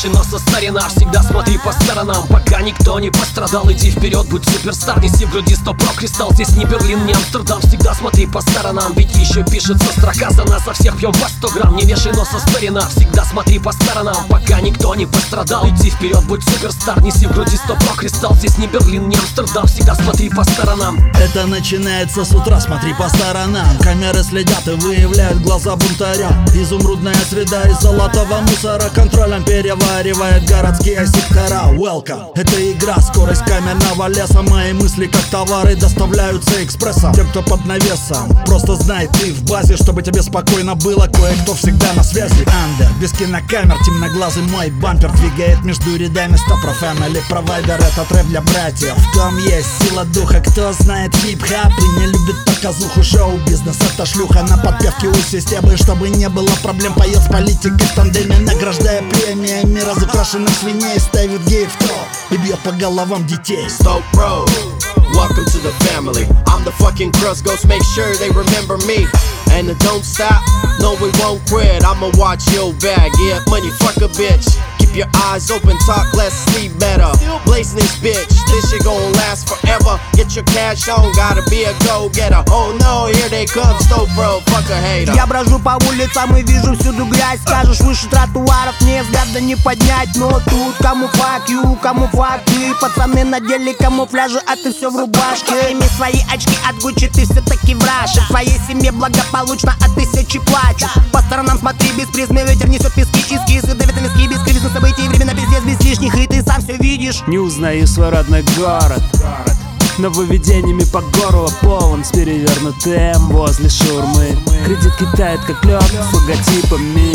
вешай нос со старина. Всегда смотри по сторонам, пока никто не пострадал. Иди вперед, будь суперстар, неси в груди 100 про кристалл. Здесь не Берлин, не Амстердам, всегда смотри по сторонам. Ведь еще пишется строка, за нас со всех пьем по 100 грамм. Не вешай нос со старина, всегда смотри по сторонам, пока никто не пострадал. Иди вперед, будь суперстар, неси в груди 100 про кристалл. Здесь не Берлин, не Амстердам, всегда смотри по сторонам. Это начинается с утра, смотри по сторонам. Камеры следят и выявляют глаза бунтаря. Изумрудная среда из золотого мусора контролем переваривает городские сектора. Welcome, это игра, скорость камерного леса. Мои мысли как товары доставляются экспрессом. Те, кто под навесом, просто знай, ты в базе. Чтобы тебе спокойно было, кое-кто всегда на связи. Андер, без кинокамер, темноглазый мой бампер двигает между рядами 100 про family провайдер. Это рэп для братьев, в том есть сила духа. Кто знает хип-хап и не любит показуху. Шоу-бизнес это шлюха на подпевке у системы. Чтобы не было проблем, поет с политикой в тандеме, награждая премиями разукрашенных свиней. Ставит геев в топ и бьет по головам детей. Stoke Road, welcome to the family. I'm the fucking crust ghost, make sure they remember me. And it don't stop, no we won't quit. I'ma watch your bag, yeah, money fuck a bitch. Keep your eyes open, talk less, sleep better. Blazing this bitch, this shit gon' last forever. Get your cash on, gotta be a go-getter. Oh no, here they come, Stoke Road, fuck a hater. Я брожу по улицам и вижу всюду грязь. Скажешь, выше тротуаров мне взгляда не поднять. Но тут кому fuck you, кому fuck ты. Пацаны надели камуфляжи, а ты все в рубашке. Сними свои очки от Гуччи, ты все-таки враж. В твоей семье благополучно от тысячи плачут. По сторонам смотри без призмы, ветер несет пески, эскизы, давит на виски, без кризисных событий, времена пиздец, без лишних, и ты сам все видишь. Не узнаю свой родной город, нововведениями по горло полон, с перевернутым возле шаурмы. Кредитки тают как лед с логотипами.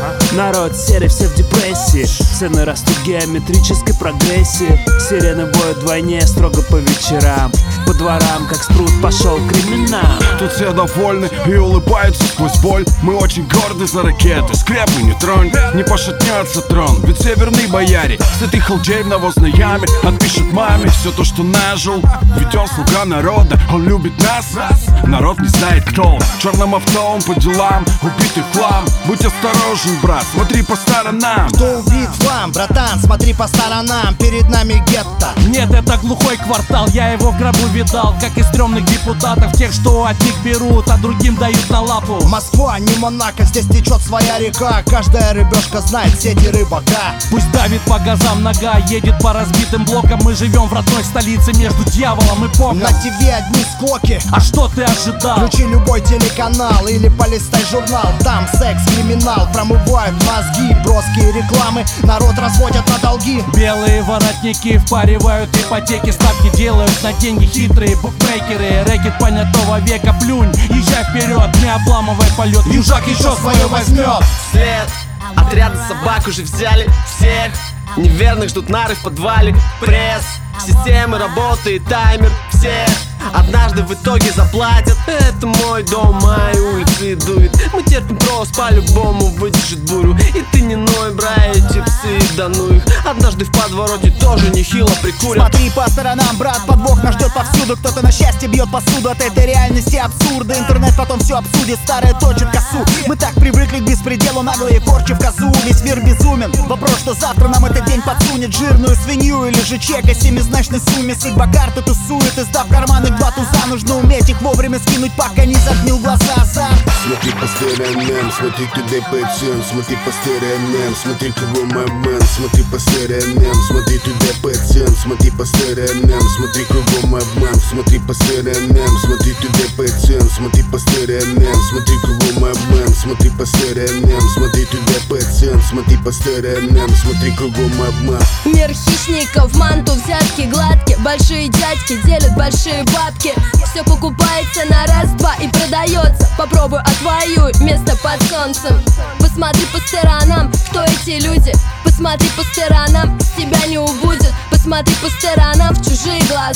Народ серый, все в депрессии. Цены растут в геометрической прогрессии. Сирены воют вдвойне, строго по вечерам. По дворам, как спрут, пошел криминал. Тут все довольны и улыбаются сквозь боль. Мы очень горды за ракеты, скрепы не тронь. Не пошатнется трон, ведь северные бояре. Сытый халдей в навозной яме отпишет маме все то, что нажил. Ведь он слуга народа, он любит нас. Народ не знает, кто он. Черным авто он по делам, убитый хлам. Будь осторожен, брат, смотри по сторонам. Кто убит вам, братан, смотри по сторонам. Перед нами гетто. Нет, это глухой квартал, я его в гробу видал. Как и стрёмных депутатов, тех, что от них берут, а другим дают на лапу. Москва, не Монако, здесь течет своя река. Каждая рыбешка знает сети рыбака. Пусть давит по газам нога, едет по разбитым блокам. Мы живем в родной столице между дьяволом и богом. На ТВ одни склоки. А что ты ожидал? Включи любой телеканал или полистай журнал. Там секс, криминал, промывают мозги. Броские рекламы, народ разводят на долги. Белые воротники впаривают ипотеки. Ставки делают на деньги хитрые букмекеры. Рэкет понятого века, плюнь, езжай вперед, не обламывай полет. Южак еще свое возьмет. Вслед отряды собак уже взяли всех. Неверных ждут нары в подвале. Пресс, системы работает таймер. Все однажды в итоге заплатят. Это мой дом, мои улицы дует. Мы терпим просто, по-любому выдержит бурю. И ты не ной, бра, эти псы, да ну их. Однажды в подвороте тоже нехило прикурят. Смотри по сторонам, брат, подвох нас ждет повсюду. Кто-то на счастье бьет посуду, от этой реальности абсурда. Интернет потом все обсудит, старая точит косу. Мы так привыкли к беспределу, наглые порчи в козу. Весь мир безумен, вопрос, что завтра нам этот день подсунет. Жирную свинью или же чек о семизначной сумме. Сигба-карты тусует, издав карманы два туза. Нужно уметь их вовремя скинуть, пока не загнил глаза азарт. Смотри по сторонам, смотри туда пацан. Смотри по сторонам, смотри кругом обман. Смотри по сторонам, смотри туда пацан. Смотри по сторонам, смотри кругом обман. Смотри по сторонам, смотри туда пацан. Смотри по сторонам, смотри кругом обман. Смотри по сторонам, смотри туда пацан. Смотри по сторонам, смотри кругом обман. Мир хищников, манту, взятки гладкие. Большие дядьки делят большие бабки. Все покупается на раз-два и продается. Попробуй отвоюй место под солнцем. Посмотри по сторонам, кто эти люди. Посмотри по сторонам, с тебя не убудет. Посмотри по сторонам в чужие глаза.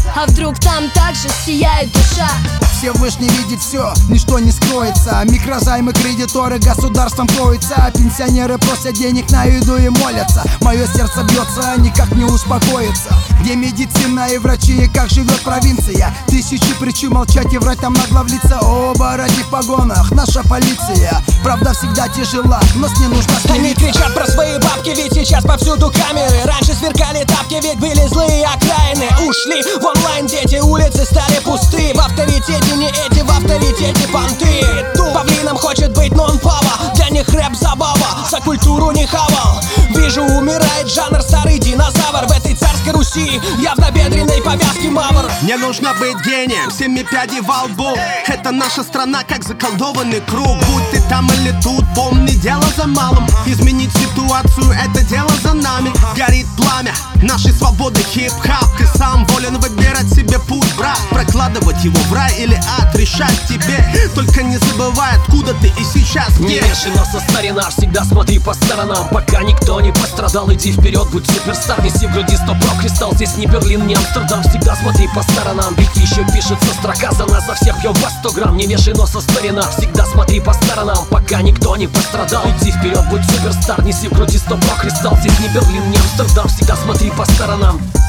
А вдруг там также сияет душа? Всевышний видит все, ничто не скроется. Микрозаймы, кредиторы государством кроются. Пенсионеры просят денег на еду и молятся. Мое сердце бьется, никак не успокоится. Где медицина и врачи, и как живет провинция? Тысячи причин молчать и врать там нагло в лица. Оба ради в погонах, наша полиция. Правда всегда тяжела, но с ней нужно смириться. Они кричат про свои бабки, ведь сейчас повсюду камеры. Раньше сверкали тапки, ведь были злые окраины. Ушли в онлайн дети, улицы стали пусты. В авторитете не эти, в авторитете понты. Павлином хочет быть нон-пава, для них рэп забава. За культуру не хавал. Вижу, умирает жанр, старый динозавр. В этой царской Руси явно бедренной повязки мавр. Не нужно быть гением, 7 пядей во лбу. Это наша страна, как заколдованный круг. Будь ты там или тут, помни, дело за малым. Изменить ситуацию, это дело за нами. Горит пламя нашей свободы, хип-хап. Ты сам волен выбирать себе путь, брат. Прокладывать его в рай или ад, решать тебе. Только не забывай, откуда ты и сейчас где. Не вешай носа, старина, всегда смотри по сторонам. Пока никто не пострадал, иди вперед, будь суперстар. Неси в груди 100 про кристалл. Здесь не Берлин, не Амстердам, всегда смотри по сторонам. Ведь еще пишется строка за нас, за всех пьем по 100 грамм. Не вешай носа, старина, всегда смотри по сторонам. Пока никто не пострадал, иди вперед, будь суперстар. Неси в груди 100 про кристалл. Здесь не Берлин, не Амстердам, всегда смотри по сторонам.